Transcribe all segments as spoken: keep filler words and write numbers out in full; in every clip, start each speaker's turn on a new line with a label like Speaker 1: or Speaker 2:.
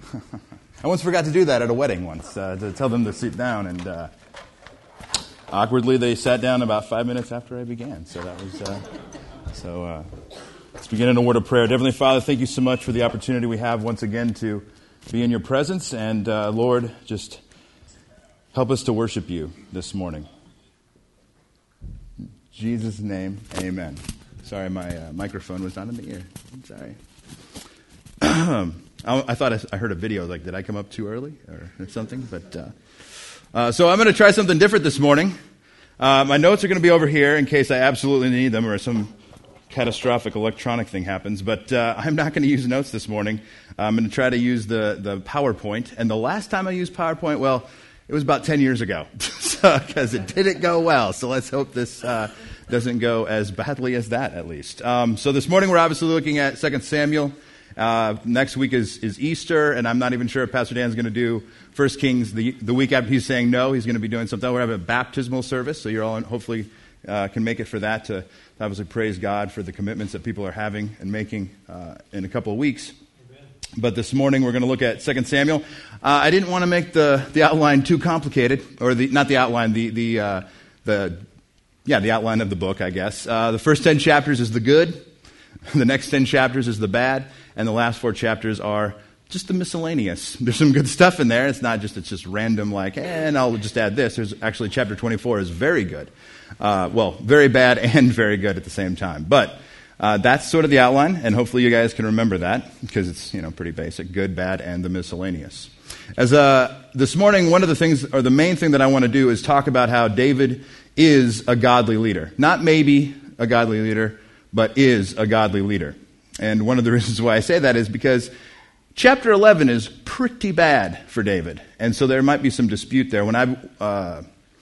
Speaker 1: I once forgot to do that at a wedding once, uh, to tell them to sit down, and uh, awkwardly they sat down about five minutes after I began. So that was, uh, so uh, let's begin in a word of prayer. Heavenly Father, thank you so much for the opportunity we have once again to be in your presence, and uh, Lord, just help us to worship you this morning. In Jesus' name, amen. Sorry, my uh, microphone was not in the ear. I'm sorry. I, I thought I, I heard a video, like, did I come up too early or, or something? But uh, uh, so I'm going to try something different this morning. Uh, my notes are going to be over here in case I absolutely need them or some catastrophic electronic thing happens. But uh, I'm not going to use notes this morning. I'm going to try to use the, the PowerPoint. And the last time I used PowerPoint, well, it was about ten years ago because it didn't go well. So let's hope this uh, doesn't go as badly as that, at least. Um, so this morning we're obviously looking at Second Samuel. Uh, next week is, is Easter, and I'm not even sure if Pastor Dan's going to do First Kings the, the week after. He's saying no, he's going to be doing something. We're going to have a baptismal service, so you're all in, hopefully uh, can make it for that to obviously praise God for the commitments that people are having and making uh, in a couple of weeks. Amen. But this morning we're going to look at Second Samuel. Uh, I didn't want to make the, the outline too complicated, or the not the outline, the the uh, the yeah the outline of the book, I guess. Uh, the first ten chapters is the good, the next ten chapters is the bad. And the last four chapters are just the miscellaneous. There's some good stuff in there. It's not just it's just random like, eh, and I'll just add this. There's actually chapter twenty-four is very good. Uh, well, very bad and very good at the same time. But uh, that's sort of the outline, and hopefully you guys can remember that because it's you know pretty basic: good, bad, and the miscellaneous. As uh, this morning, one of the things, or the main thing that I want to do is talk about how David is a godly leader. Not maybe a godly leader, but is a godly leader. And one of the reasons why I say that is because chapter eleven is pretty bad for David. And so there might be some dispute there. When I, uh,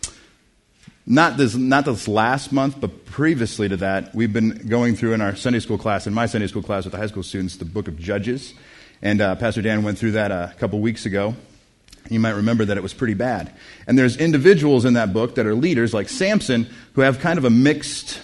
Speaker 1: not this not this last month, but previously to that, we've been going through in our Sunday school class, in my Sunday school class with the high school students, the book of Judges. And uh, Pastor Dan went through that a couple weeks ago. You might remember that it was pretty bad. And there's individuals in that book that are leaders, like Samson, who have kind of a mixed,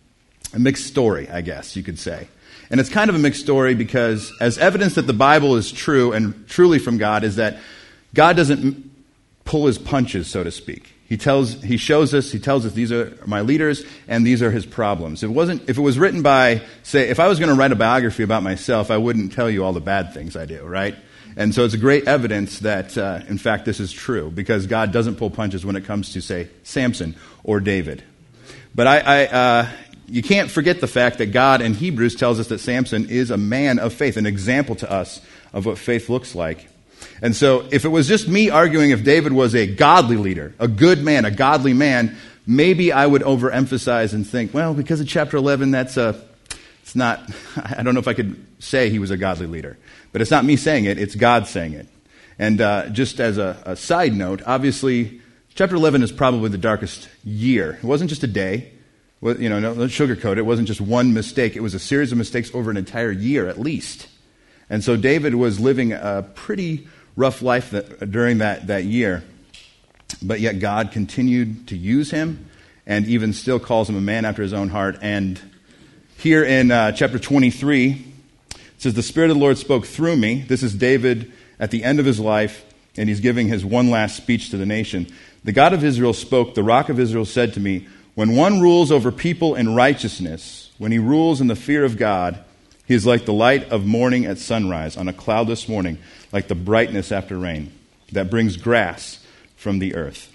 Speaker 1: a mixed story, I guess you could say. And it's kind of a mixed story because as evidence that the Bible is true and truly from God is that God doesn't pull his punches, so to speak. He tells, he shows us, he tells us these are my leaders and these are his problems. It wasn't, if it was written by, say, if I was going to write a biography about myself, I wouldn't tell you all the bad things I do, right? And so it's a great evidence that, uh, in fact, this is true because God doesn't pull punches when it comes to, say, Samson or David. But I, I uh, You can't forget the fact that God in Hebrews tells us that Samson is a man of faith, an example to us of what faith looks like. And so if it was just me arguing if David was a godly leader, a good man, a godly man, maybe I would overemphasize and think, well, because of chapter eleven, that's a, it's not, I don't know if I could say he was a godly leader. But it's not me saying it, it's God saying it. And uh, just as a, a side note, obviously, chapter eleven is probably the darkest year. It wasn't just a day. Well, you know, no, don't sugarcoat it. It wasn't just one mistake. It was a series of mistakes over an entire year at least. And so David was living a pretty rough life that, during that, that year. But yet God continued to use him and even still calls him a man after his own heart. And here in uh, chapter twenty-three, it says, "The Spirit of the Lord spoke through me." This is David at the end of his life, and he's giving his one last speech to the nation. "The God of Israel spoke. The Rock of Israel said to me, when one rules over people in righteousness, when he rules in the fear of God, he is like the light of morning at sunrise, on a cloudless morning, like the brightness after rain, that brings grass from the earth."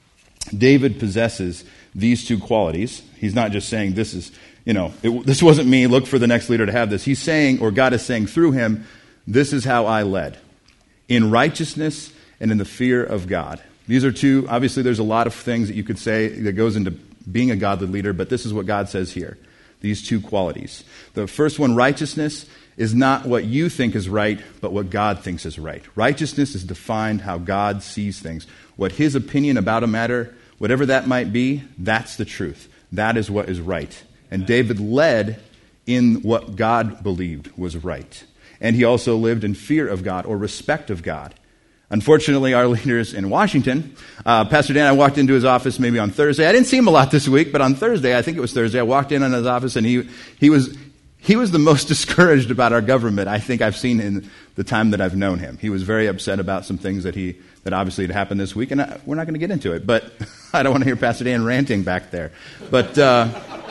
Speaker 1: David possesses these two qualities. He's not just saying this is, you know, it, this wasn't me, look for the next leader to have this. He's saying, or God is saying through him, this is how I led, in righteousness and in the fear of God. These are two, obviously there's a lot of things that you could say that goes into being a godly leader, but this is what God says here. These two qualities. The first one, righteousness, is not what you think is right, but what God thinks is right. Righteousness is defined how God sees things. What his opinion about a matter, whatever that might be, that's the truth. That is what is right. And David led in what God believed was right. And he also lived in fear of God or respect of God. Unfortunately, our leaders in Washington, uh, Pastor Dan, I walked into his office maybe on Thursday. I didn't see him a lot this week, but on Thursday, I think it was Thursday, I walked in on his office and he he was he was the most discouraged about our government I think I've seen in the time that I've known him. He was very upset about some things that he that obviously had happened this week, and I, we're not going to get into it, but I don't want to hear Pastor Dan ranting back there. But uh,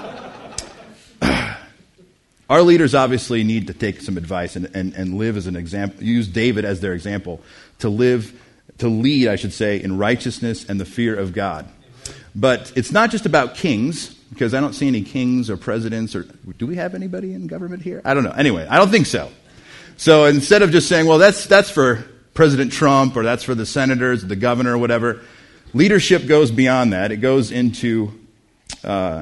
Speaker 1: our leaders obviously need to take some advice and, and, and live as an example, use David as their example, to live, to lead, I should say, in righteousness and the fear of God. But it's not just about kings, because I don't see any kings or presidents, or do we have anybody in government here? I don't know. Anyway, I don't think so. So instead of just saying, well, that's that's for President Trump, or that's for the senators, the governor, or whatever, leadership goes beyond that. It goes into, uh,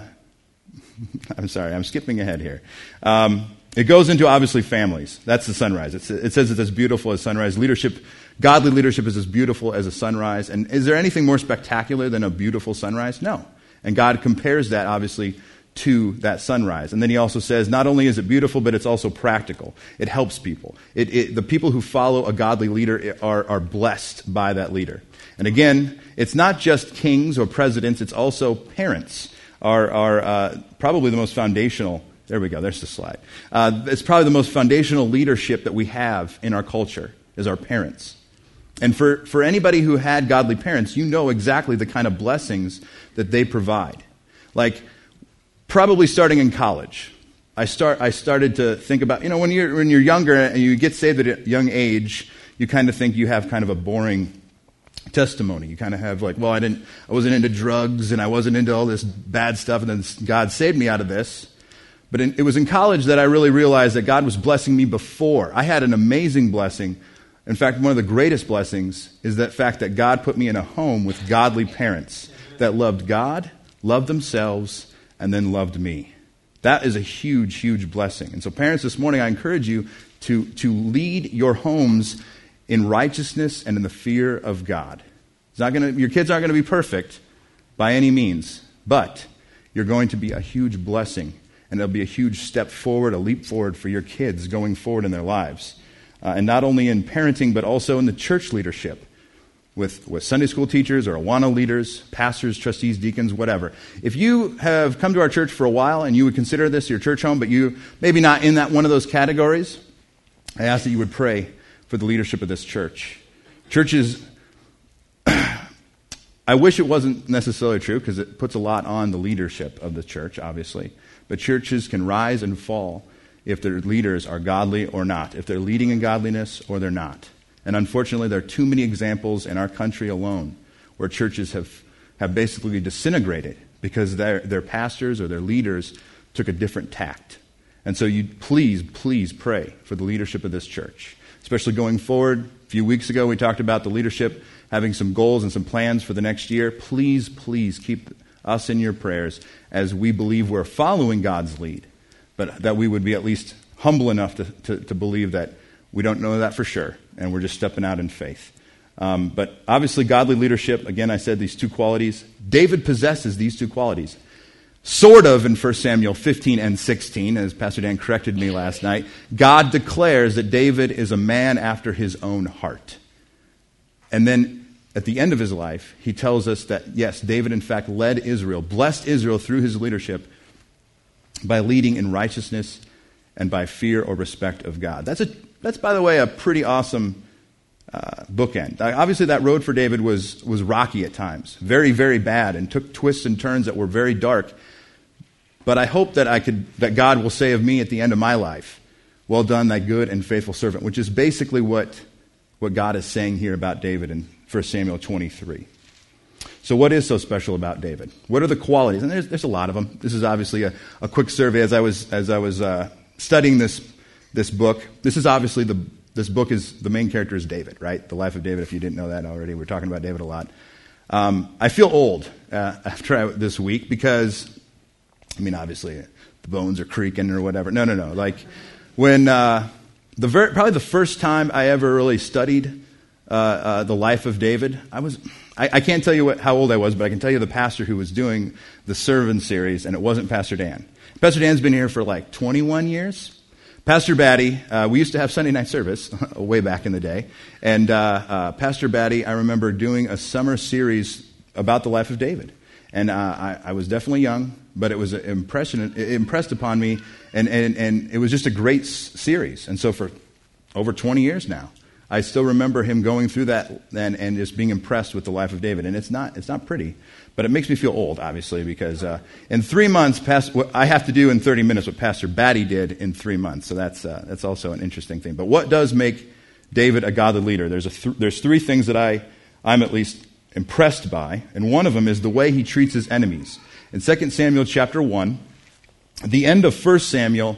Speaker 1: I'm sorry, I'm skipping ahead here. Um, it goes into, obviously, families. That's the sunrise. It's, it says it's as beautiful as sunrise. Leadership, godly leadership is as beautiful as a sunrise. And is there anything more spectacular than a beautiful sunrise? No. And God compares that, obviously, to that sunrise. And then he also says, not only is it beautiful, but it's also practical. It helps people. It, it, the people who follow a godly leader are, are blessed by that leader. And again, it's not just kings or presidents, it's also parents are, are uh, probably the most foundational. There we go, there's the slide. Uh, it's probably the most foundational leadership that we have in our culture, is our parents. And for, for anybody who had godly parents, you know exactly the kind of blessings that they provide. Like, probably starting in college, I start. I started to think about, you know, when you're when you're younger and you get saved at a young age, you kind of think you have kind of a boring testimony. You kind of have like, well, I didn't, I wasn't into drugs and I wasn't into all this bad stuff, and then God saved me out of this. But in, it was in college that I really realized that God was blessing me before. I had an amazing blessing. In fact, one of the greatest blessings is that fact that God put me in a home with godly parents that loved God, loved themselves, and then loved me. That is a huge, huge blessing. And so parents, this morning I encourage you to, to lead your homes in righteousness and in the fear of God. It's not gonna, your kids aren't going to be perfect by any means, but you're going to be a huge blessing, and it'll be a huge step forward, a leap forward for your kids going forward in their lives. Uh, and not only in parenting, but also in the church leadership. With, with Sunday school teachers or Awana leaders, pastors, trustees, deacons, whatever. If you have come to our church for a while and you would consider this your church home, but you maybe not in that one of those categories, I ask that you would pray for the leadership of this church. Churches, I wish it wasn't necessarily true, because it puts a lot on the leadership of the church, obviously. But churches can rise and fall if their leaders are godly or not, if they're leading in godliness or they're not. And unfortunately, there are too many examples in our country alone where churches have, have basically disintegrated because their, their pastors or their leaders took a different tact. And so you please, please pray for the leadership of this church, especially going forward. A few weeks ago, we talked about the leadership having some goals and some plans for the next year. Please, please keep us in your prayers as we believe we're following God's lead, but that we would be at least humble enough to, to, to believe that we don't know that for sure, and we're just stepping out in faith. Um, but obviously, godly leadership, again, I said these two qualities. David possesses these two qualities. Sort of in First Samuel fifteen and sixteen, as Pastor Dan corrected me last night, God declares that David is a man after his own heart. And then at the end of his life, he tells us that, yes, David in fact led Israel, blessed Israel through his leadership by leading in righteousness and by fear or respect of God. That's a That's, by the way, a pretty awesome uh, bookend. Uh, obviously, that road for David was was rocky at times, very, very bad, and took twists and turns that were very dark. But I hope that I could, that God will say of me at the end of my life, "Well done, thy good and faithful servant," which is basically what what God is saying here about David in First Samuel twenty-three. So, what is so special about David? What are the qualities? And there's there's a lot of them. This is obviously a, a quick survey as I was as I was uh, studying this. This book, this is obviously the, this book is, the main character is David, right? The life of David, if you didn't know that already. We're talking about David a lot. Um, I feel old uh, after I, this week because, I mean, obviously the bones are creaking or whatever. No, no, no. Like when, uh, the ver- probably the first time I ever really studied uh, uh, the life of David, I was, I, I can't tell you what, how old I was, but I can tell you the pastor who was doing the Sermon series, and it wasn't Pastor Dan. Pastor Dan's been here for like twenty-one years. Pastor Batty, uh, we used to have Sunday night service way back in the day, and uh, uh, Pastor Batty, I remember doing a summer series about the life of David. And uh, I, I was definitely young, but it was an impression, it impressed upon me, and, and, and it was just a great s- series. And so for over twenty years now, I still remember him going through that and, and just being impressed with the life of David. And it's not it's not pretty, but it makes me feel old, obviously, because uh, in three months, past, what I have to do in thirty minutes what Pastor Batty did in three months. So that's uh, that's also an interesting thing. But what does make David a godly leader? There's a th- there's three things that I I'm at least impressed by, and one of them is the way he treats his enemies. In Second Samuel chapter one, at the end of First Samuel,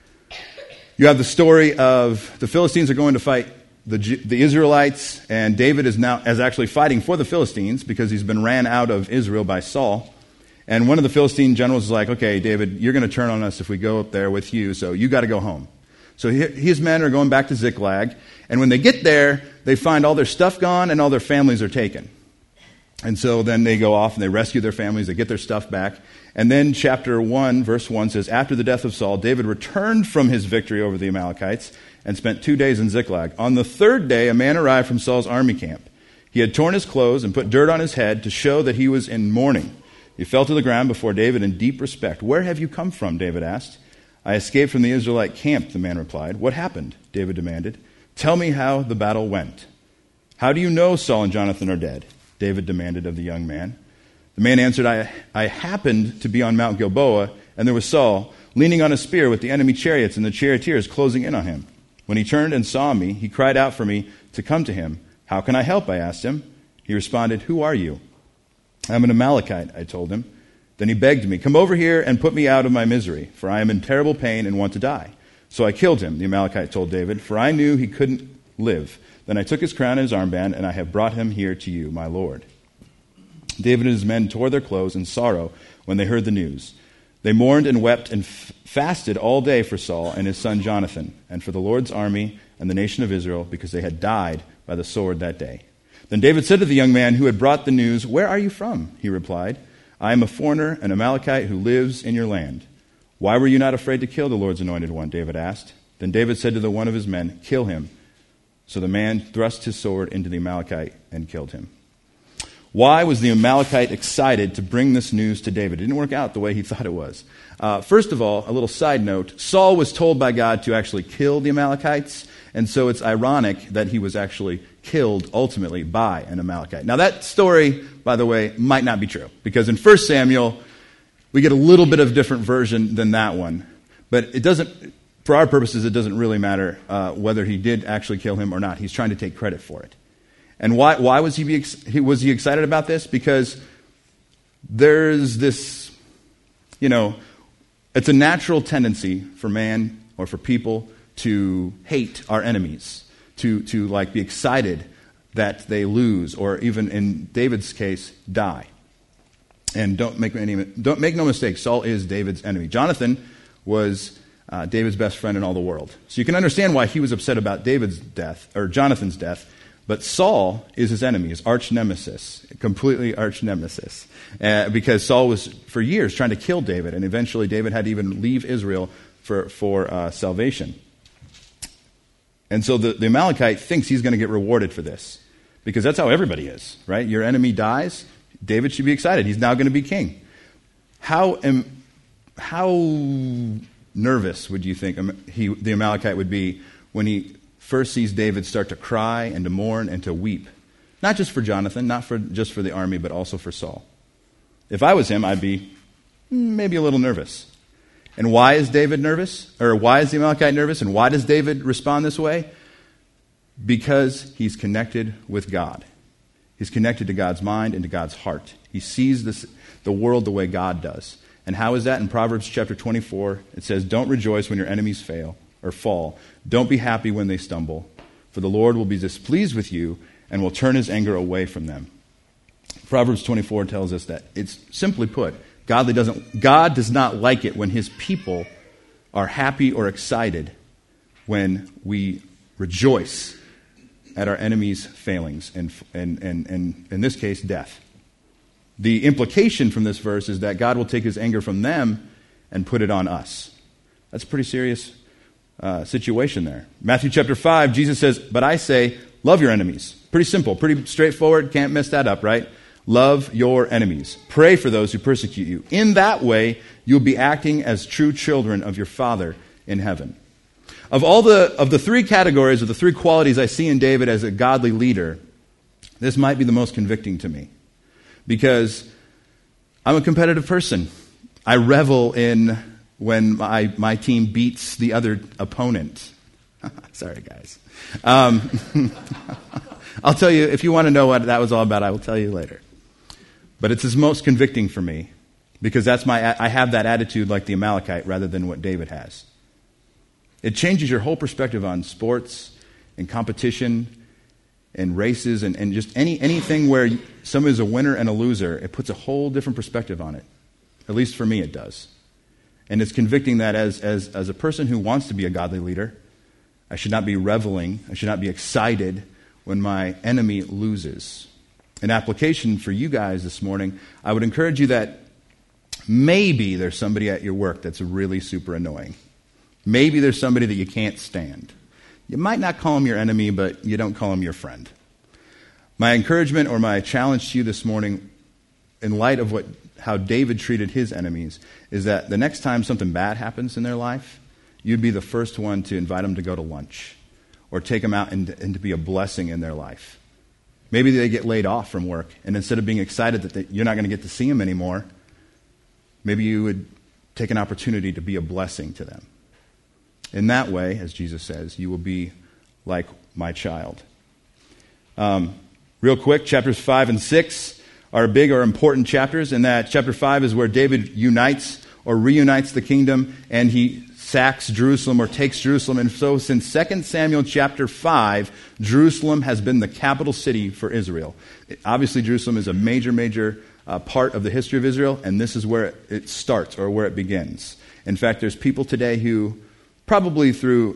Speaker 1: you have the story of the Philistines are going to fight the, the Israelites, and David is now is actually fighting for the Philistines because he's been ran out of Israel by Saul. And one of the Philistine generals is like, okay, David, you're going to turn on us if we go up there with you, so you got to go home. So he, his men are going back to Ziklag, and when they get there, they find all their stuff gone and all their families are taken. And so then they go off and they rescue their families, they get their stuff back. And then chapter one, verse one says, after the death of Saul, David returned from his victory over the Amalekites and spent two days in Ziklag. On the third day, a man arrived from Saul's army camp. He had torn his clothes and put dirt on his head to show that he was in mourning. He fell to the ground before David in deep respect. Where have you come from? David asked. I escaped from the Israelite camp, the man replied. What happened? David demanded. Tell me how the battle went. How do you know Saul and Jonathan are dead? David demanded of the young man. The man answered, I, I happened to be on Mount Gilboa, and there was Saul, leaning on a spear with the enemy chariots and the charioteers closing in on him. When he turned and saw me, he cried out for me to come to him. How can I help? I asked him. He responded, Who are you? I'm an Amalekite, I told him. Then he begged me, Come over here and put me out of my misery, for I am in terrible pain and want to die. So I killed him, the Amalekite told David, for I knew he couldn't live. Then I took his crown and his armband, and I have brought him here to you, my lord. David and his men tore their clothes in sorrow when they heard the news. They mourned and wept and f- fasted all day for Saul and his son Jonathan, and for the Lord's army and the nation of Israel, because they had died by the sword that day. Then David said to the young man who had brought the news, Where are you from? He replied, I am a foreigner, an Amalekite who lives in your land. Why were you not afraid to kill the Lord's anointed one? David asked. Then David said to the one of his men, Kill him. So the man thrust his sword into the Amalekite and killed him. Why was the Amalekite excited to bring this news to David? It didn't work out the way he thought it was. Uh, first of all, a little side note, Saul was told by God to actually kill the Amalekites, and so it's ironic that he was actually killed ultimately by an Amalekite. Now that story, by the way, might not be true, because in First Samuel, we get a little bit of different version than that one. But it doesn't, for our purposes, it doesn't really matter uh, whether he did actually kill him or not. He's trying to take credit for it. And why, why was he, be, was he excited about this? Because there's this, you know, it's a natural tendency for man or for people to hate our enemies, to, to like be excited that they lose, or even in David's case, die. And don't make any, don't make no mistake, Saul is David's enemy. Jonathan was uh, David's best friend in all the world. So you can understand why he was upset about David's death, or Jonathan's death. But Saul is his enemy, his arch nemesis, completely arch nemesis, uh, because Saul was for years trying to kill David, and eventually David had to even leave Israel for for uh, salvation. And so the, the Amalekite thinks he's going to get rewarded for this, because that's how everybody is, right? Your enemy dies, David should be excited. He's now going to be king. How am, how nervous would you think he, the Amalekite would be when he first sees David start to cry and to mourn and to weep? Not just for Jonathan, not for just for the army, but also for Saul. If I was him, I'd be maybe a little nervous. And why is David nervous? Or why is the Amalekite nervous? And why does David respond this way? Because he's connected with God. He's connected to God's mind and to God's heart. He sees this, the world the way God does. And how is that? In Proverbs chapter twenty-four, it says, Don't rejoice when your enemies fail or fall. Don't be happy when they stumble, for the Lord will be displeased with you and will turn his anger away from them. Proverbs twenty-four tells us that it's simply put, Godly doesn't, God does not like it when his people are happy or excited when we rejoice at our enemies' failings, and, and, and, and in this case, death. The implication from this verse is that God will take his anger from them and put it on us. That's a pretty serious uh, situation there. Matthew chapter five, Jesus says, But I say, love your enemies. Pretty simple, pretty straightforward, can't mess that up, right? Love your enemies. Pray for those who persecute you. In that way, you'll be acting as true children of your Father in heaven. Of all the of the three categories, of the three qualities I see in David as a godly leader, this might be the most convicting to me. Because I'm a competitive person. I revel in when my, my team beats the other opponent. Sorry, guys. Um, I'll tell you, if you want to know what that was all about, I will tell you later. But it's the most convicting for me, because that's my I have that attitude like the Amalekite rather than what David has. It changes your whole perspective on sports and competition and races and, and just any anything where someone is a winner and a loser. It puts a whole different perspective on it. At least for me it does. And it's convicting that as, as, as a person who wants to be a godly leader, I should not be reveling, I should not be excited when my enemy loses. An application for you guys this morning, I would encourage you that maybe there's somebody at your work that's really super annoying. Maybe there's somebody that you can't stand. You might not call him your enemy, but you don't call him your friend. My encouragement or my challenge to you this morning, in light of what how David treated his enemies, is that the next time something bad happens in their life, you'd be the first one to invite them to go to lunch or take them out and, and to be a blessing in their life. Maybe they get laid off from work, and instead of being excited that they, you're not going to get to see them anymore, maybe you would take an opportunity to be a blessing to them. In that way, as Jesus says, you will be like my child. Um, real quick, chapters five and six are big or important chapters, in that chapter five is where David unites or reunites the kingdom, and he sacks Jerusalem or takes Jerusalem. And so since Second Samuel chapter five, Jerusalem has been the capital city for Israel. Obviously, Jerusalem is a major, major uh, part of the history of Israel, and this is where it starts or where it begins. In fact, there's people today who, probably through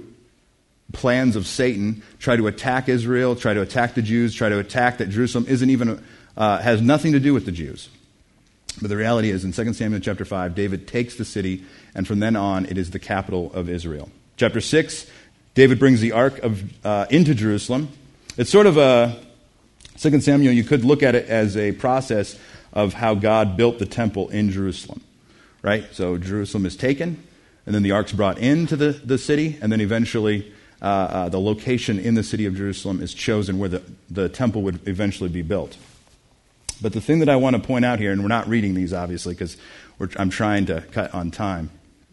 Speaker 1: plans of Satan, try to attack Israel, try to attack the Jews, try to attack that Jerusalem isn't even, uh, has nothing to do with the Jews. But the reality is, in Second Samuel chapter five, David takes the city, and from then on, it is the capital of Israel. Chapter six, David brings the ark of uh, into Jerusalem. It's sort of a, Second Samuel, you could look at it as a process of how God built the temple in Jerusalem, right? So Jerusalem is taken, and then the ark's brought into the, the city, and then eventually uh, uh, the location in the city of Jerusalem is chosen where the, the temple would eventually be built. But the thing that I want to point out here, and we're not reading these obviously because I'm trying to cut on time,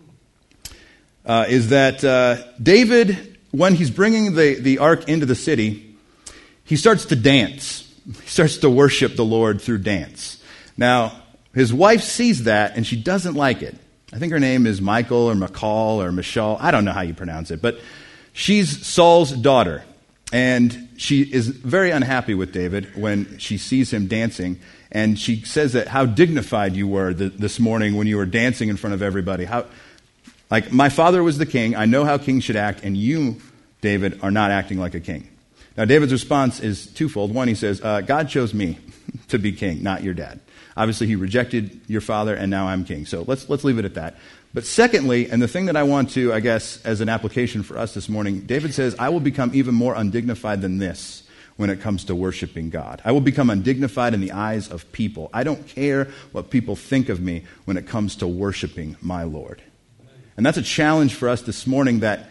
Speaker 1: uh, is that uh, David, when he's bringing the, the ark into the city, he starts to dance. He starts to worship the Lord through dance. Now, his wife sees that, and she doesn't like it. I think her name is Michael or McCall or Michelle. I don't know how you pronounce it, but she's Saul's daughter. And she is very unhappy with David when she sees him dancing. And she says that how dignified you were th- this morning when you were dancing in front of everybody. How, like, my father was the king. I know how kings should act. And you, David, are not acting like a king. Now, David's response is twofold. One, he says, uh, God chose me to be king, not your dad. Obviously, he rejected your father, and now I'm king. So let's let's leave it at that. But secondly, and the thing that I want to, I guess, as an application for us this morning, David says, I will become even more undignified than this when it comes to worshiping God. I will become undignified in the eyes of people. I don't care what people think of me when it comes to worshiping my Lord. And that's a challenge for us this morning, that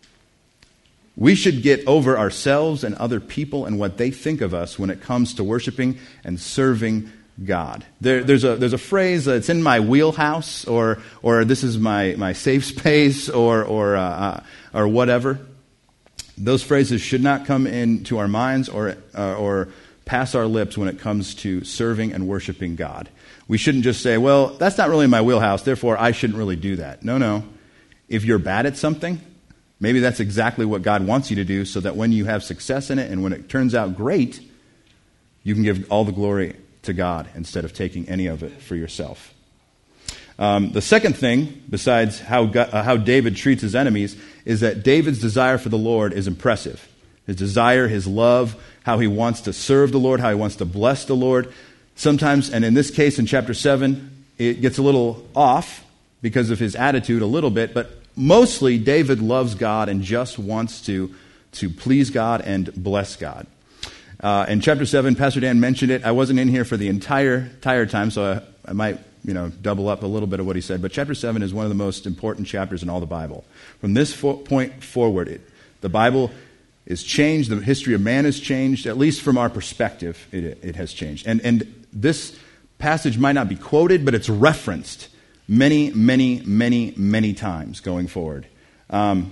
Speaker 1: we should get over ourselves and other people and what they think of us when it comes to worshiping and serving God. There, there's a there's a phrase, uh, it's in my wheelhouse, or or this is my, my safe space, or or uh, uh, or whatever. Those phrases should not come into our minds or uh, or pass our lips when it comes to serving and worshiping God. We shouldn't just say, well, that's not really in my wheelhouse, therefore I shouldn't really do that. No, no. If you're bad at something, maybe that's exactly what God wants you to do, so that when you have success in it and when it turns out great, you can give all the glory to God instead of taking any of it for yourself. Um, the second thing, besides how God, uh, how David treats his enemies, is that David's desire for the Lord is impressive. His desire, his love, how he wants to serve the Lord, how he wants to bless the Lord. Sometimes, and in this case in chapter seven, it gets a little off because of his attitude a little bit, but mostly David loves God and just wants to, to please God and bless God. Uh, in chapter seven, Pastor Dan mentioned it. I wasn't in here for the entire entire time, so I, I might you know double up a little bit of what he said. But chapter seven is one of the most important chapters in all the Bible. From this fo- point forward, it, the Bible is changed. The history of man has changed. At least from our perspective, it, it has changed. And and this passage might not be quoted, but it's referenced many, many, many, many times going forward. Um,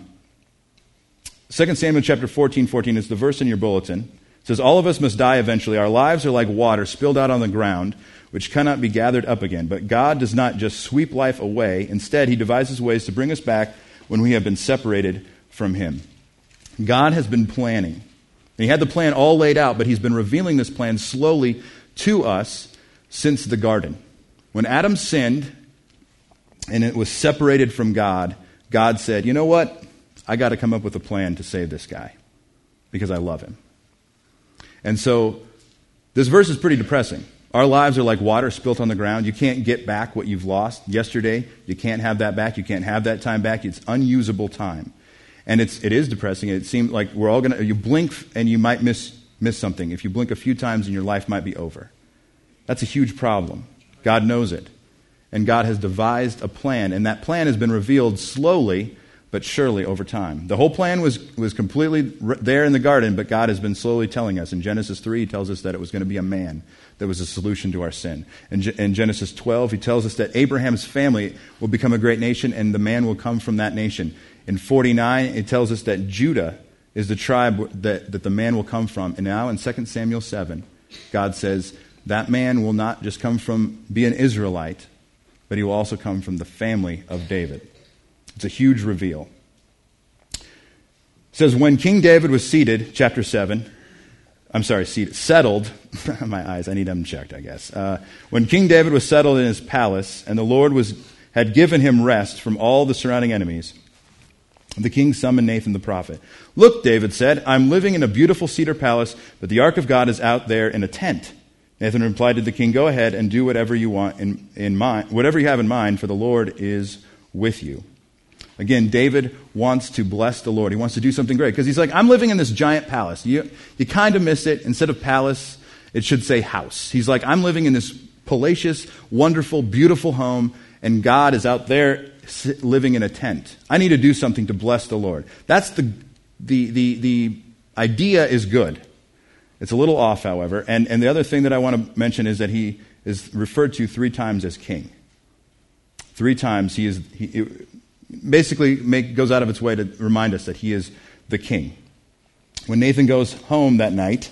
Speaker 1: Second Samuel chapter fourteen, fourteen is the verse in your bulletin. It says, all of us must die eventually. Our lives are like water spilled out on the ground, which cannot be gathered up again. But God does not just sweep life away. Instead, he devises ways to bring us back when we have been separated from him. God has been planning. And he had the plan all laid out, but he's been revealing this plan slowly to us since the garden. When Adam sinned and it was separated from God, God said, you know what? I got to come up with a plan to save this guy because I love him. And so this verse is pretty depressing. Our lives are like water spilt on the ground. You can't get back what you've lost yesterday. You can't have that back. You can't have that time back. It's unusable time. And it's it is depressing. It seems like we're all going to, you blink and you might miss miss something. If you blink a few times and your life might be over. That's a huge problem. God knows it. And God has devised a plan, and that plan has been revealed slowly but surely over time. The whole plan was, was completely there in the garden, but God has been slowly telling us. In Genesis three, he tells us that it was going to be a man that was a solution to our sin. In, Ge- in Genesis twelve, he tells us that Abraham's family will become a great nation, and the man will come from that nation. In forty-nine, it tells us that Judah is the tribe that, that the man will come from. And now in Second Samuel seven, God says that man will not just come from, be an Israelite, but he will also come from the family of David. It's a huge reveal. It says, when King David was seated, chapter seven, I'm sorry, seated, settled, my eyes, I need them checked, I guess. Uh, when King David was settled in his palace, and the Lord was had given him rest from all the surrounding enemies, the king summoned Nathan the prophet. Look, David said, I'm living in a beautiful cedar palace, but the ark of God is out there in a tent. Nathan replied to the king, go ahead and do whatever you want in, in mind, whatever you have in mind, for the Lord is with you. Again, David wants to bless the Lord. He wants to do something great because he's like, I'm living in this giant palace. You, you kind of miss it. Instead of palace, it should say house. He's like, I'm living in this palatial, wonderful, beautiful home, and God is out there living in a tent. I need to do something to bless the Lord. That's the the the the idea is good. It's a little off, however. And and the other thing that I want to mention is that he is referred to three times as king. Three times he is he. It, basically make, goes out of its way to remind us that he is the king. When Nathan goes home that night,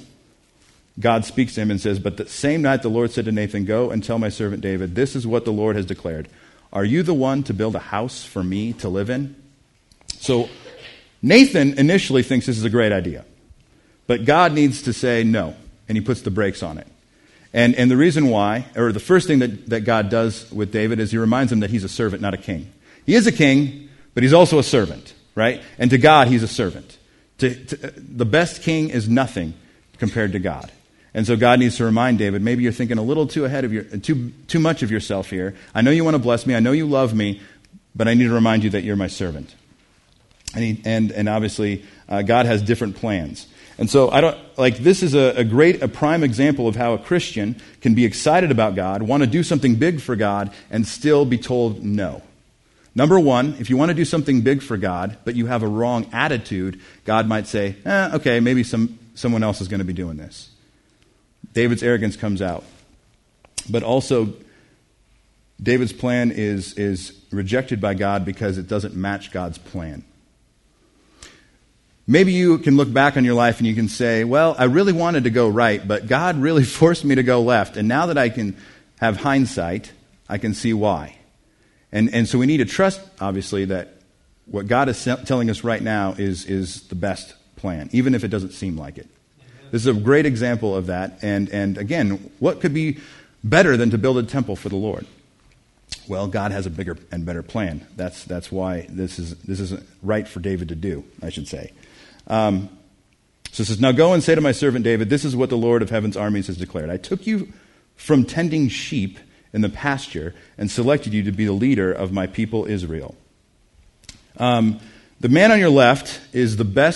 Speaker 1: God speaks to him and says, but the same night the Lord said to Nathan, go and tell my servant David, this is what the Lord has declared. Are you the one to build a house for me to live in? So Nathan initially thinks this is a great idea. But God needs to say no, and he puts the brakes on it. And and the reason why, or the first thing that, that God does with David is he reminds him that he's a servant, not a king. He is a king, but he's also a servant, right? And to God, he's a servant. To, to, the best king is nothing compared to God. And so God needs to remind David, maybe you're thinking a little too ahead of your, too too much of yourself here. I know you want to bless me. I know you love me, but I need to remind you that you're my servant. And he, and and obviously, uh, God has different plans. And so I don't like this is a, a great, a prime example of how a Christian can be excited about God, want to do something big for God, and still be told no. Number one, if you want to do something big for God, but you have a wrong attitude, God might say, eh, okay, maybe some someone else is going to be doing this. David's arrogance comes out. But also, David's plan is, is rejected by God because it doesn't match God's plan. Maybe you can look back on your life and you can say, well, I really wanted to go right, but God really forced me to go left. And now that I can have hindsight, I can see why. And and so we need to trust, obviously, that what God is telling us right now is, is the best plan, even if it doesn't seem like it. This is a great example of that. And, and again, what could be better than to build a temple for the Lord? Well, God has a bigger and better plan. That's that's why this is this is right for David to do, I should say. Um, so it says, now go and say to my servant David, this is what the Lord of heaven's armies has declared. I took you from tending sheep in the pasture and selected you to be the leader of my people Israel. Um, the man on your lest is the best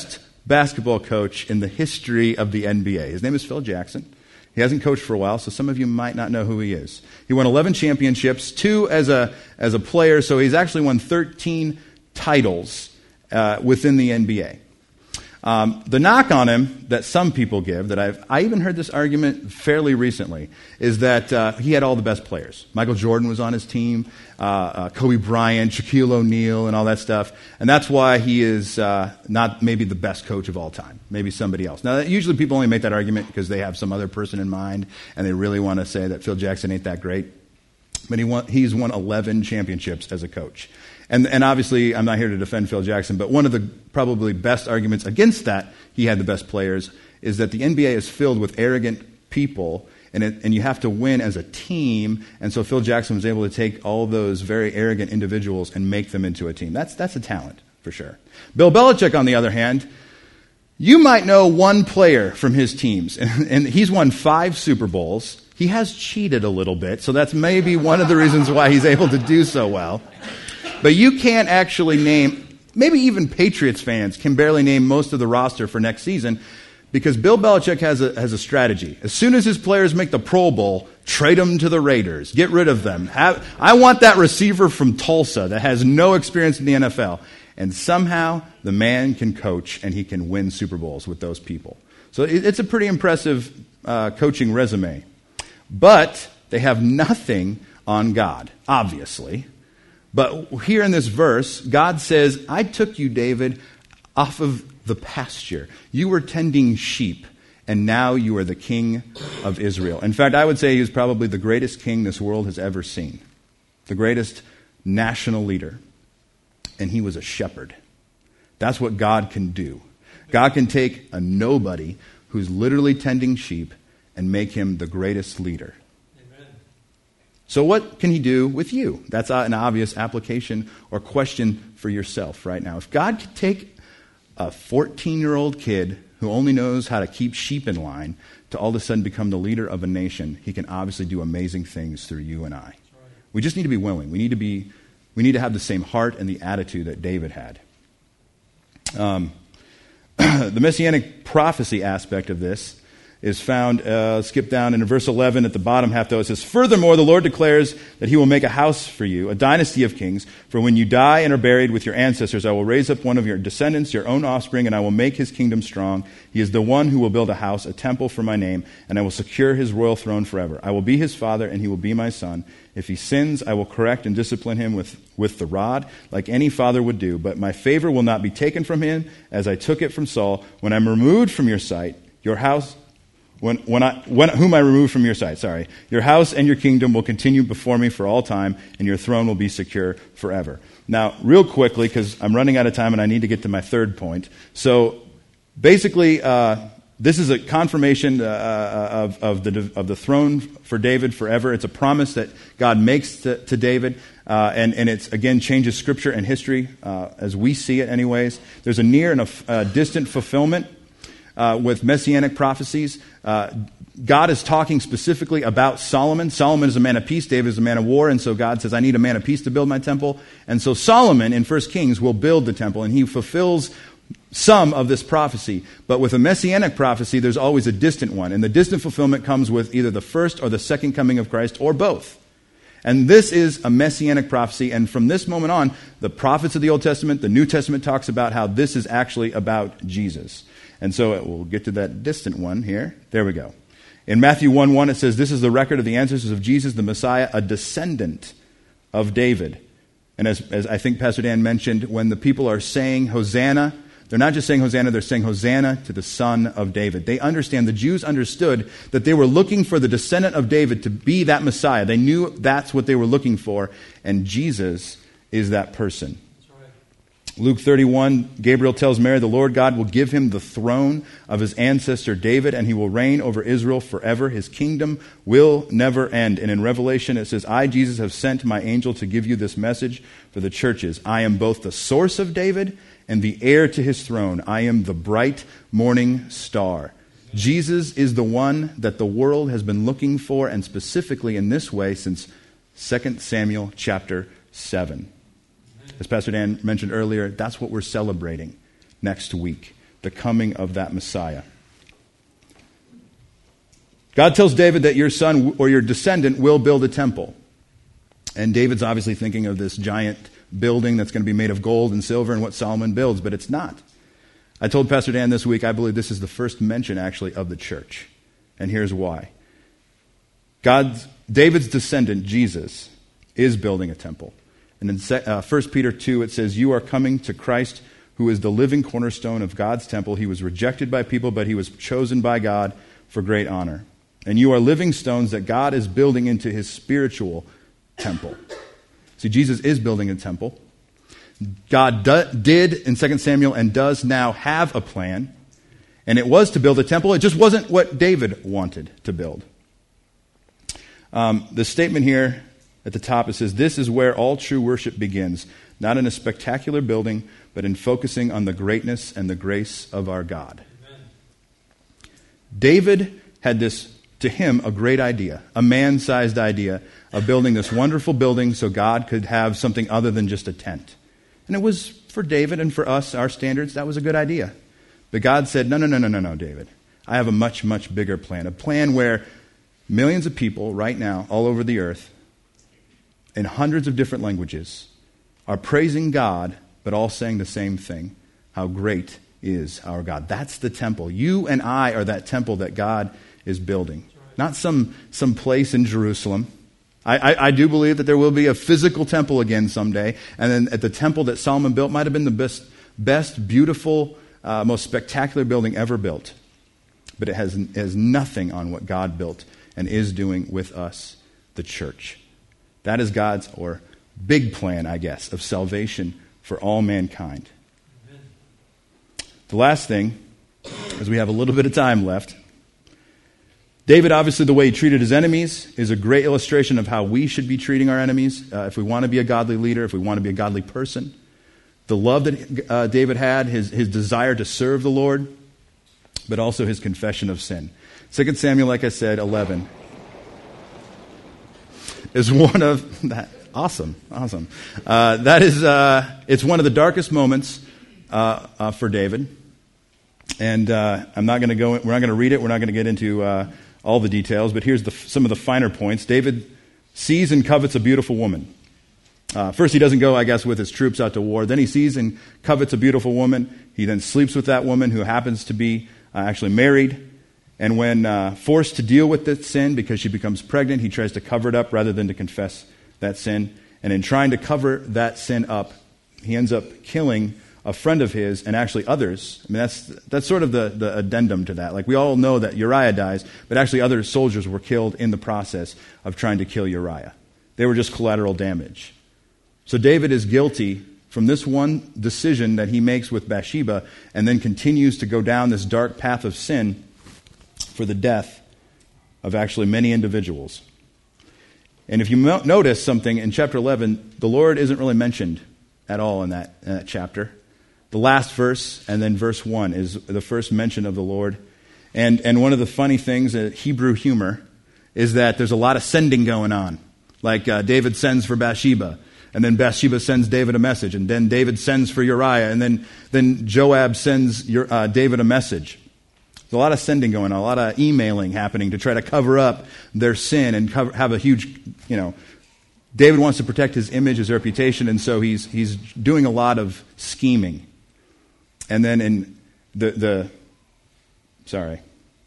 Speaker 1: basketball coach in the history of the N B A. His name is Phil Jackson. He hasn't coached for a while, so some of you might not know who he is. He won eleven championships, two as a as a player, so he's actually won thirteen titles uh, within the N B A. Um, the knock on him that some people give, that I've I even heard this argument fairly recently, is that uh, he had all the best players. Michael Jordan was on his team, uh, uh, Kobe Bryant, Shaquille O'Neal, and all that stuff, and that's why he is uh, not maybe the best coach of all time. Maybe somebody else. Now, usually people only make that argument because they have some other person in mind, and they really want to say that Phil Jackson ain't that great. But he won, he's won eleven championships as a coach. And, and obviously, I'm not here to defend Phil Jackson, but one of the probably best arguments against that, he had the best players, is that the N B A is filled with arrogant people, and, it, and you have to win as a team. And so Phil Jackson was able to take all those very arrogant individuals and make them into a team. That's, that's a talent, for sure. Bill Belichick, on the other hand, you might know one player from his teams, and, and he's won five Super Bowls. He has cheated a little bit, so that's maybe one of the reasons why he's able to do so well. But you can't actually name, maybe even Patriots fans can barely name most of the roster for next season, because Bill Belichick has a, has a strategy. As soon as his players make the Pro Bowl, trade them to the Raiders. Get rid of them. Have, I want that receiver from Tulsa that has no experience in the N F L. And somehow the man can coach and he can win Super Bowls with those people. So it, it's a pretty impressive uh, coaching resume. But they have nothing on God, obviously. But here in this verse, God says, I took you, David, off of the pasture. You were tending sheep, and now you are the king of Israel. In fact, I would say he was probably the greatest king this world has ever seen, the greatest national leader. And he was a shepherd. That's what God can do. God can take a nobody who's literally tending sheep and make him the greatest leader. So what can he do with you? That's an obvious application or question for yourself right now. If God could take a fourteen-year-old kid who only knows how to keep sheep in line to all of a sudden become the leader of a nation, he can obviously do amazing things through you and I. We just need to be willing. We need to be, we need to have the same heart and the attitude that David had. Um, the messianic prophecy aspect of this is found, uh, skip down in verse eleven at the bottom half, though. It says, furthermore, the Lord declares that he will make a house for you, a dynasty of kings. For when you die and are buried with your ancestors, I will raise up one of your descendants, your own offspring, and I will make his kingdom strong. He is the one who will build a house, a temple for my name, and I will secure his royal throne forever. I will be his father, and he will be my son. If he sins, I will correct and discipline him with, with the rod, like any father would do. But my favor will not be taken from him, as I took it from Saul. When I'm removed from your sight, your house... When, when I, when, whom I remove from your sight, sorry. Your house and your kingdom will continue before me for all time, and your throne will be secure forever. Now, real quickly, because I'm running out of time and I need to get to my third point. So, basically, uh, this is a confirmation uh, of, of, the, of the throne for David forever. It's a promise that God makes to, to David, uh, and, and it's, again, changes Scripture and history uh, as we see it anyways. There's a near and a uh, distant fulfillment Uh, with messianic prophecies. Uh, God is talking specifically about Solomon. Solomon is a man of peace. David is a man of war. And so God says, I need a man of peace to build my temple. And so Solomon in First Kings will build the temple, and he fulfills some of this prophecy. But with a messianic prophecy, there's always a distant one. And the distant fulfillment comes with either the first or the second coming of Christ, or both. And this is a messianic prophecy. And from this moment on, the prophets of the Old Testament, the New Testament talks about how this is actually about Jesus. And so we'll get to that distant one here. There we go. In Matthew one one, it says, this is the record of the ancestors of Jesus, the Messiah, a descendant of David. And as, as I think Pastor Dan mentioned, when the people are saying Hosanna, they're not just saying Hosanna, they're saying Hosanna to the Son of David. They understand, the Jews understood that they were looking for the descendant of David to be that Messiah. They knew that's what they were looking for, and Jesus is that person. Luke thirty-one, Gabriel tells Mary, the Lord God will give him the throne of his ancestor David, and he will reign over Israel forever. His kingdom will never end. And in Revelation it says, I, Jesus, have sent my angel to give you this message for the churches. I am both the source of David and the heir to his throne. I am the bright morning star. Jesus is the one that the world has been looking for, and specifically in this way since Second Samuel chapter seven. As Pastor Dan mentioned earlier, that's what we're celebrating next week. the coming of that Messiah. God tells David that your son or your descendant will build a temple. And David's obviously thinking of this giant building that's going to be made of gold and silver and what Solomon builds, but it's not. I told Pastor Dan this week, I believe this is the first mention actually of the church. And here's why. God's, David's descendant, Jesus, is building a temple. And in uh, First Peter two, it says, you are coming to Christ, who is the living cornerstone of God's temple. He was rejected by people, but he was chosen by God for great honor. And you are living stones that God is building into his spiritual temple. See, Jesus is building a temple. God do, did in Second Samuel and does now have a plan. And it was to build a temple. It just wasn't what David wanted to build. Um, the statement here at the top, it says, this is where all true worship begins, not in a spectacular building, but in focusing on the greatness and the grace of our God. Amen. David had this, to him, a great idea, a man-sized idea of building this wonderful building so God could have something other than just a tent. And it was, for David and for us, our standards, that was a good idea. But God said, no, no, no, no, no, no, David. I have a much, much bigger plan. A plan where millions of people right now, all over the earth, in hundreds of different languages, are praising God, but all saying the same thing. How great is our God. That's the temple. You and I are that temple that God is building. Not some, some place in Jerusalem. I, I, I do believe that there will be a physical temple again someday. And then at the temple that Solomon built might have been the best, best beautiful, uh, most spectacular building ever built. But it has, it has nothing on what God built and is doing with us, the church. That is God's, or big plan, I guess, of salvation for all mankind. Amen. The last thing, as we have a little bit of time left, David, obviously, the way he treated his enemies is a great illustration of how we should be treating our enemies uh, if we want to be a godly leader, if we want to be a godly person. The love that uh, David had, his, his desire to serve the Lord, but also his confession of sin. Second Samuel, like I said, eleven, is one of that. Awesome, awesome. Uh, that is, uh, it's one of the darkest moments uh, uh, for David. And uh, I'm not going to go, we're not going to read it, we're not going to get into uh, all the details, but here's the, some of the finer points. David sees and covets a beautiful woman. Uh, first, he doesn't go, I guess, with his troops out to war. Then he sees and covets a beautiful woman. He then sleeps with that woman who happens to be uh, actually married. And when uh, forced to deal with this sin because she becomes pregnant, he tries to cover it up rather than to confess that sin. And in trying to cover that sin up, he ends up killing a friend of his and actually others. I mean, that's that's sort of the, the addendum to that. Like, we all know that Uriah dies, but actually other soldiers were killed in the process of trying to kill Uriah. They were just collateral damage. So David is guilty from this one decision that he makes with Bathsheba and then continues to go down this dark path of sin for the death of actually many individuals. And if you mo- notice something in chapter eleven, the Lord isn't really mentioned at all in that, in that chapter. The last verse and then verse one is the first mention of the Lord. And and one of the funny things, uh, Hebrew humor, is that there's a lot of sending going on. Like uh, David sends for Bathsheba, and then Bathsheba sends David a message, and then David sends for Uriah, and then, then Joab sends your, uh, David a message. There's a lot of sending going on, a lot of emailing happening to try to cover up their sin and cover, have a huge, you know, David wants to protect his image, his reputation, and so he's he's doing a lot of scheming. And then in the, the sorry,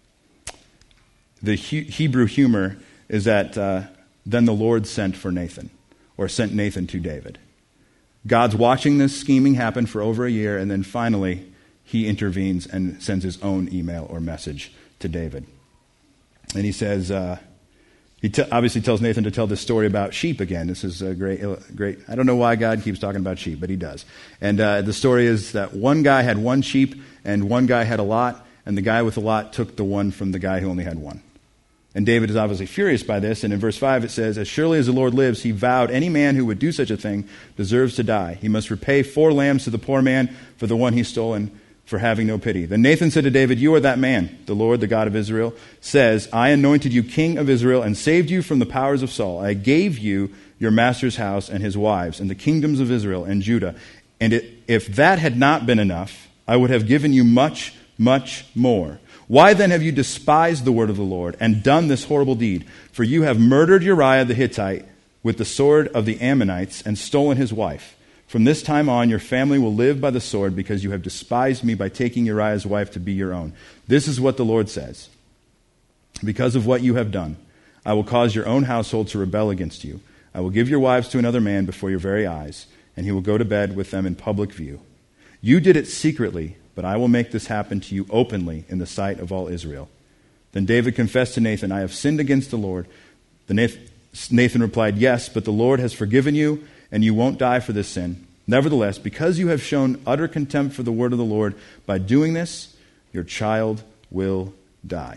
Speaker 1: the he, Hebrew humor is that uh, then the Lord sent for Nathan, or sent Nathan to David. God's watching this scheming happen for over a year, and then finally he intervenes and sends his own email or message to David. And he says, uh, he t- obviously tells Nathan to tell this story about sheep again. This is a great, great, I don't know why God keeps talking about sheep, but he does. And uh, the story is that one guy had one sheep, and one guy had a lot, and the guy with the lot took the one from the guy who only had one. And David is obviously furious by this, and in verse five it says, as surely as the Lord lives, he vowed any man who would do such a thing deserves to die. He must repay four lambs to the poor man for the one he's stolen, for having no pity. Then Nathan said to David, you are that man. The Lord, the God of Israel, says, I anointed you king of Israel and saved you from the powers of Saul. I gave you your master's house and his wives and the kingdoms of Israel and Judah. And it, if that had not been enough, I would have given you much, much more. Why then have you despised the word of the Lord and done this horrible deed? For you have murdered Uriah the Hittite with the sword of the Ammonites and stolen his wife. From this time on, your family will live by the sword because you have despised me by taking Uriah's wife to be your own. This is what the Lord says. Because of what you have done, I will cause your own household to rebel against you. I will give your wives to another man before your very eyes, and he will go to bed with them in public view. You did it secretly, but I will make this happen to you openly in the sight of all Israel. Then David confessed to Nathan, I have sinned against the Lord. The Nathan replied, yes, but the Lord has forgiven you, and you won't die for this sin. Nevertheless, because you have shown utter contempt for the word of the Lord, by doing this, your child will die.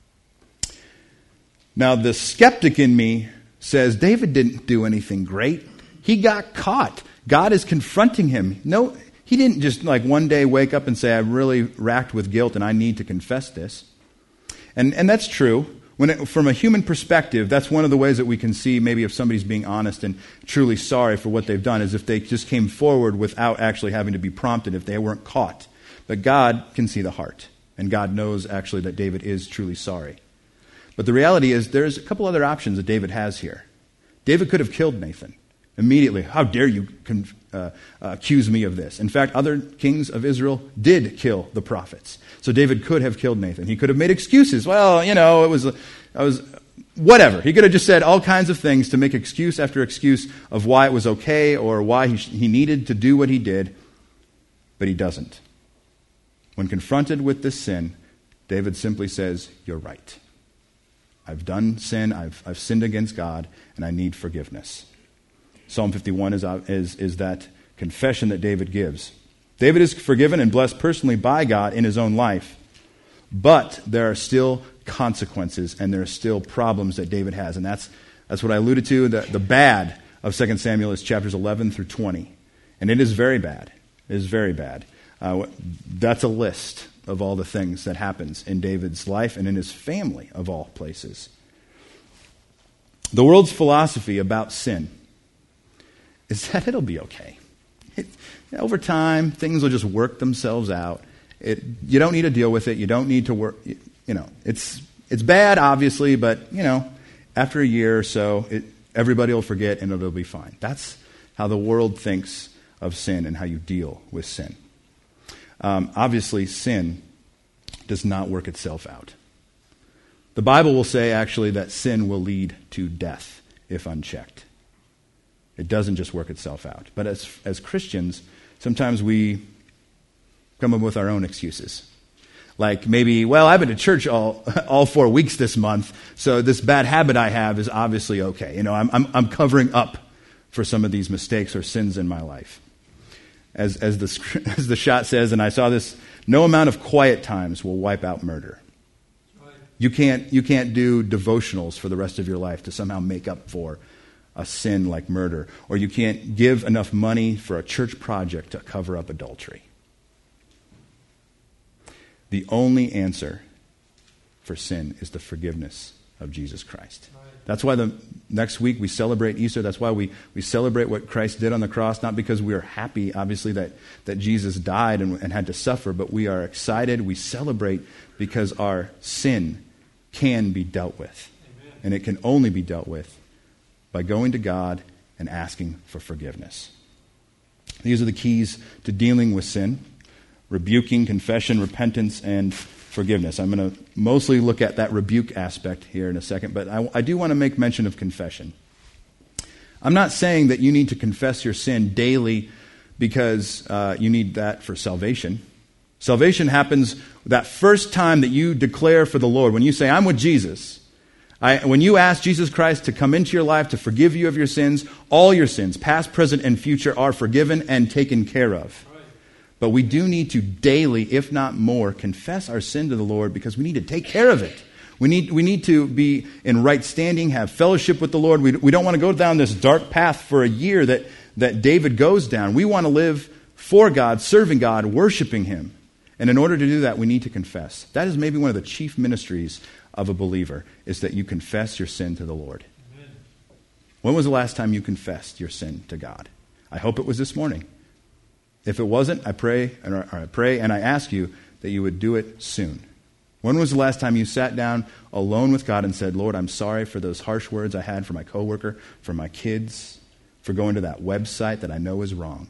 Speaker 1: Now, the skeptic in me says David didn't do anything great. He got caught. God is confronting him. No, he didn't just like one day wake up and say, I'm really racked with guilt and I need to confess this. And and that's true. When it, from a human perspective, that's one of the ways that we can see maybe if somebody's being honest and truly sorry for what they've done is if they just came forward without actually having to be prompted, if they weren't caught. But God can see the heart, and God knows actually that David is truly sorry. But the reality is there's a couple other options that David has here. David could have killed Nathan immediately. How dare you con- uh, uh, accuse me of this? In fact, other kings of Israel did kill the prophets. So David could have killed Nathan. He could have made excuses. Well, you know, it was, I was, whatever. He could have just said all kinds of things to make excuse after excuse of why it was okay or why he, he needed to do what he did. But he doesn't. When confronted with this sin, David simply says, you're right. I've done sin, I've, I've sinned against God, and I need forgiveness. Psalm fifty-one is, is, is that confession that David gives. David is forgiven and blessed personally by God in his own life, but there are still consequences and there are still problems that David has, and that's, that's what I alluded to. The, the bad of Second Samuel is chapters eleven through twenty, and it is very bad. It is very bad. Uh, that's a list of all the things that happens in David's life and in his family, of all places. The world's philosophy about sin is that it'll be okay. It, over time, things will just work themselves out. It, you don't need to deal with it. You don't need to work. You, you know, it's it's bad, obviously, but you know, after a year or so, it, everybody will forget and it'll be fine. That's how the world thinks of sin and how you deal with sin. Um, obviously, sin does not work itself out. The Bible will say, actually, that sin will lead to death if unchecked. It doesn't just work itself out. But as as Christians, sometimes we come up with our own excuses. Like maybe, well, I've been to church all all four weeks this month, so this bad habit I have is obviously okay. You know, I'm I'm, I'm covering up for some of these mistakes or sins in my life. As as the as the shot says, and I saw this, no amount of quiet times will wipe out murder. You can't you can't do devotionals for the rest of your life to somehow make up for a sin like murder, or you can't give enough money for a church project to cover up adultery. The only answer for sin is the forgiveness of Jesus Christ. That's why the next week we celebrate Easter. That's why we, we celebrate what Christ did on the cross, not because we are happy, obviously, that, that Jesus died and, and had to suffer, but we are excited. We celebrate because our sin can be dealt with. Amen. And it can only be dealt with by going to God and asking for forgiveness. These are the keys to dealing with sin: rebuking, confession, repentance, and forgiveness. I'm going to mostly look at that rebuke aspect here in a second, but I, I do want to make mention of confession. I'm not saying that you need to confess your sin daily because uh, you need that for salvation. Salvation happens that first time that you declare for the Lord. When you say, I'm with Jesus, I, when you ask Jesus Christ to come into your life to forgive you of your sins, all your sins, past, present, and future, are forgiven and taken care of. But we do need to daily, if not more, confess our sin to the Lord because we need to take care of it. We need we need to be in right standing, have fellowship with the Lord. We, we don't want to go down this dark path for a year that, that David goes down. We want to live for God, serving God, worshiping Him. And in order to do that, we need to confess. That is maybe one of the chief ministries of a believer, is that you confess your sin to the Lord. Amen. When was the last time you confessed your sin to God? I hope it was this morning. If it wasn't, I pray, or I pray and I ask you that you would do it soon. When was the last time you sat down alone with God and said, Lord, I'm sorry for those harsh words I had for my coworker, for my kids, for going to that website that I know is wrong.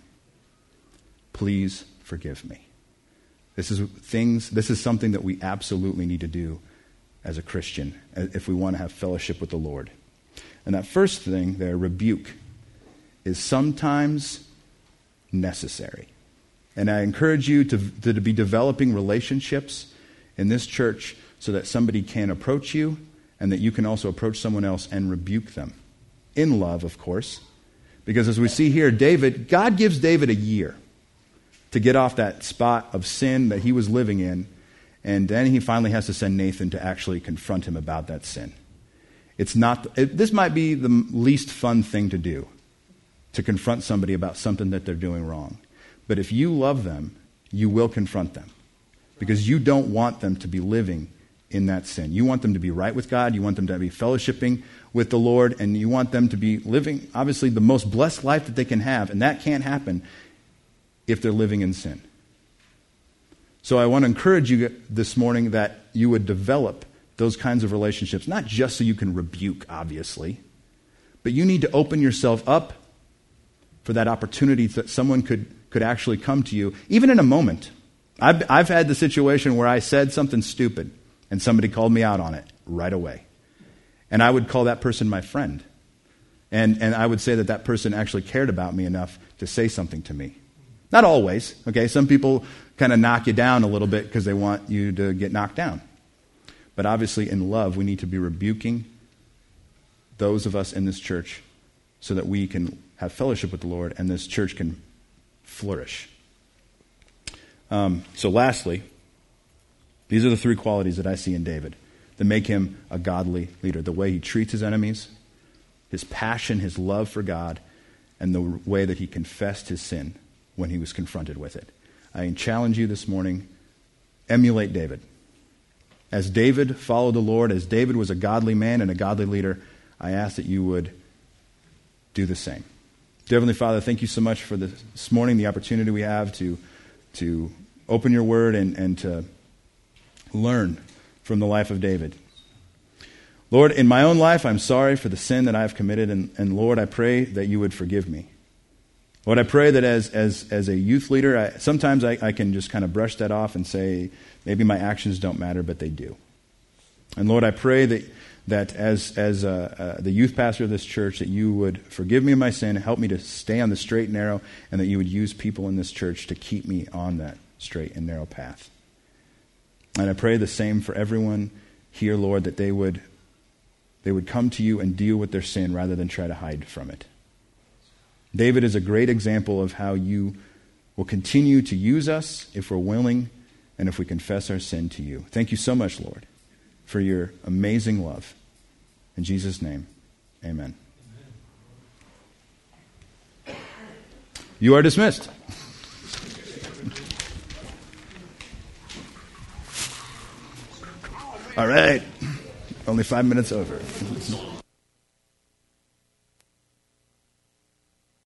Speaker 1: Please forgive me. This is things. This is something that we absolutely need to do as a Christian if we want to have fellowship with the Lord. And that first thing there, rebuke, is sometimes necessary. And I encourage you to, to, to be developing relationships in this church so that somebody can approach you and that you can also approach someone else and rebuke them. In love, of course. Because as we see here, David, God gives David a year to get off that spot of sin that he was living in. And then he finally has to send Nathan to actually confront him about that sin. It's not. It, this might be the least fun thing to do, to confront somebody about something that they're doing wrong. But if you love them, you will confront them. Because you don't want them to be living in that sin. You want them to be right with God. You want them to be fellowshipping with the Lord. And you want them to be living, obviously, the most blessed life that they can have. And that can't happen if they're living in sin. So I want to encourage you this morning that you would develop those kinds of relationships, not just so you can rebuke, obviously, but you need to open yourself up for that opportunity that someone could, could actually come to you, even in a moment. I've, I've had the situation where I said something stupid and somebody called me out on it right away. And I would call that person my friend. And, and I would say that that person actually cared about me enough to say something to me. Not always, okay? Some people kind of knock you down a little bit because they want you to get knocked down. But obviously in love, we need to be rebuking those of us in this church so that we can have fellowship with the Lord and this church can flourish. Um, so lastly, these are the three qualities that I see in David that make him a godly leader. The way he treats his enemies, his passion, his love for God, and the way that he confessed his sin when he was confronted with it. I challenge you this morning, emulate David. As David followed the Lord, as David was a godly man and a godly leader, I ask that you would do the same. Dear Heavenly Father, thank you so much for this morning, the opportunity we have to, to open your word and, and to learn from the life of David. Lord, in my own life, I'm sorry for the sin that I've committed, and, and Lord, I pray that you would forgive me. Lord, I pray that as as as a youth leader, I, sometimes I, I can just kind of brush that off and say, maybe my actions don't matter, but they do. And Lord, I pray that that as as uh, uh, the youth pastor of this church, that you would forgive me of my sin, help me to stay on the straight and narrow, and that you would use people in this church to keep me on that straight and narrow path. And I pray the same for everyone here, Lord, that they would they would come to you and deal with their sin rather than try to hide from it. David is a great example of how you will continue to use us if we're willing and if we confess our sin to you. Thank you so much, Lord, for your amazing love. In Jesus' name, amen. Amen. You are dismissed. All right. Only five minutes over.